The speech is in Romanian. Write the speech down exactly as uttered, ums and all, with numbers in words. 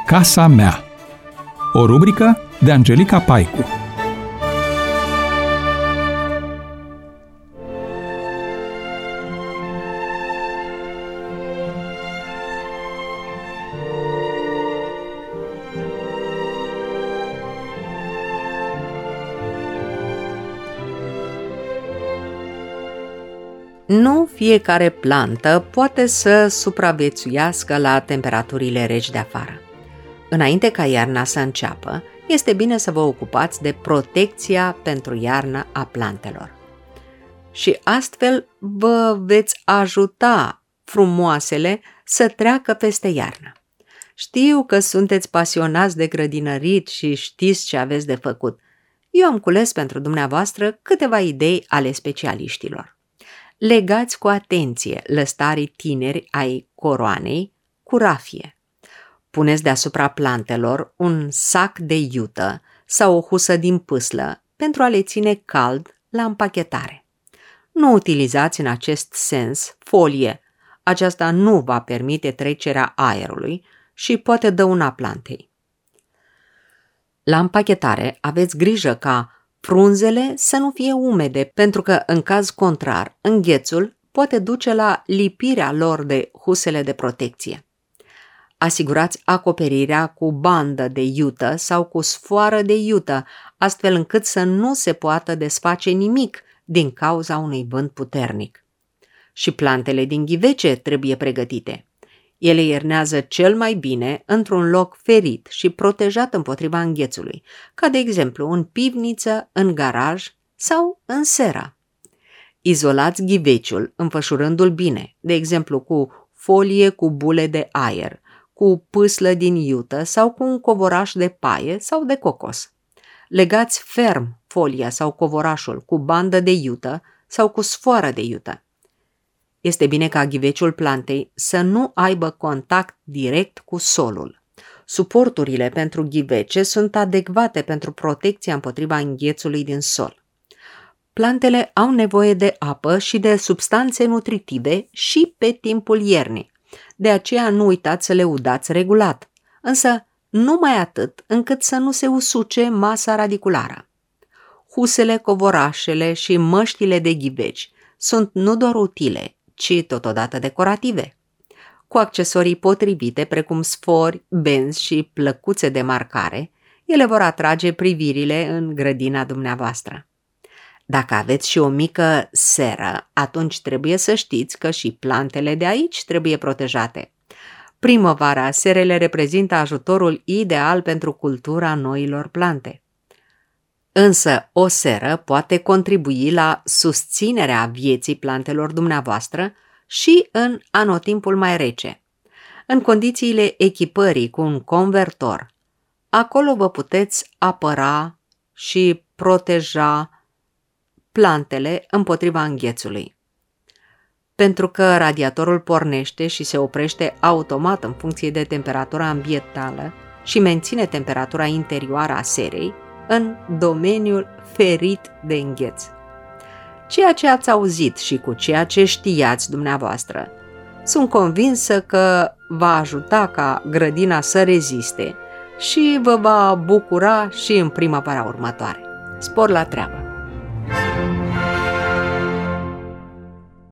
Casa mea. O rubrică de Angelica Paicu. Nu fiecare plantă poate să supraviețuiască la temperaturile reci de afară. Înainte ca iarna să înceapă, este bine să vă ocupați de protecția pentru iarnă a plantelor. Și astfel vă veți ajuta frumoasele să treacă peste iarnă. Știu că sunteți pasionați de grădinărit și știți ce aveți de făcut. Eu am cules pentru dumneavoastră câteva idei ale specialiștilor. Legați cu atenție lăstarii tineri ai coroanei cu rafie. Puneți deasupra plantelor un sac de iută sau o husă din pâslă pentru a le ține cald la împachetare. Nu utilizați în acest sens folie. Aceasta nu va permite trecerea aerului și poate dăuna plantei. La împachetare aveți grijă ca frunzele să nu fie umede, pentru că, în caz contrar, înghețul poate duce la lipirea lor de husele de protecție. Asigurați acoperirea cu bandă de iută sau cu sfoară de iută, astfel încât să nu se poată desface nimic din cauza unui vânt puternic. Și plantele din ghivece trebuie pregătite. Ele iernează cel mai bine într-un loc ferit și protejat împotriva înghețului, ca de exemplu în pivniță, în garaj sau în seră. Izolați ghiveciul înfășurându-l bine, de exemplu cu folie cu bule de aer, cu pâslă din iută sau cu un covoraș de paie sau de cocos. Legați ferm folia sau covorașul cu bandă de iută sau cu sfoară de iută. Este bine ca ghiveciul plantei să nu aibă contact direct cu solul. Suporturile pentru ghivece sunt adecvate pentru protecția împotriva înghețului din sol. Plantele au nevoie de apă și de substanțe nutritive și pe timpul iernii. De aceea nu uitați să le udați regulat, însă numai atât încât să nu se usuce masa radiculară. Husele, covorașele și măștile de ghiveci sunt nu doar utile, ci totodată decorative. Cu accesorii potrivite, precum sfori, benzi și plăcuțe de marcare, ele vor atrage privirile în grădina dumneavoastră. Dacă aveți și o mică seră, atunci trebuie să știți că și plantele de aici trebuie protejate. Primăvara, serele reprezintă ajutorul ideal pentru cultura noilor plante. Însă o seră poate contribui la susținerea vieții plantelor dumneavoastră și în anotimpul mai rece. În condițiile echipării cu un convertor, acolo vă puteți apăra și proteja plantele împotriva înghețului. Pentru că radiatorul pornește și se oprește automat în funcție de temperatura ambientală și menține temperatura interioară a serei în domeniul ferit de îngheț. Ceea ce ați auzit și cu ceea ce știați dumneavoastră, sunt convinsă că va ajuta ca grădina să reziste și vă va bucura și în primăvara următoare. Spor la treabă!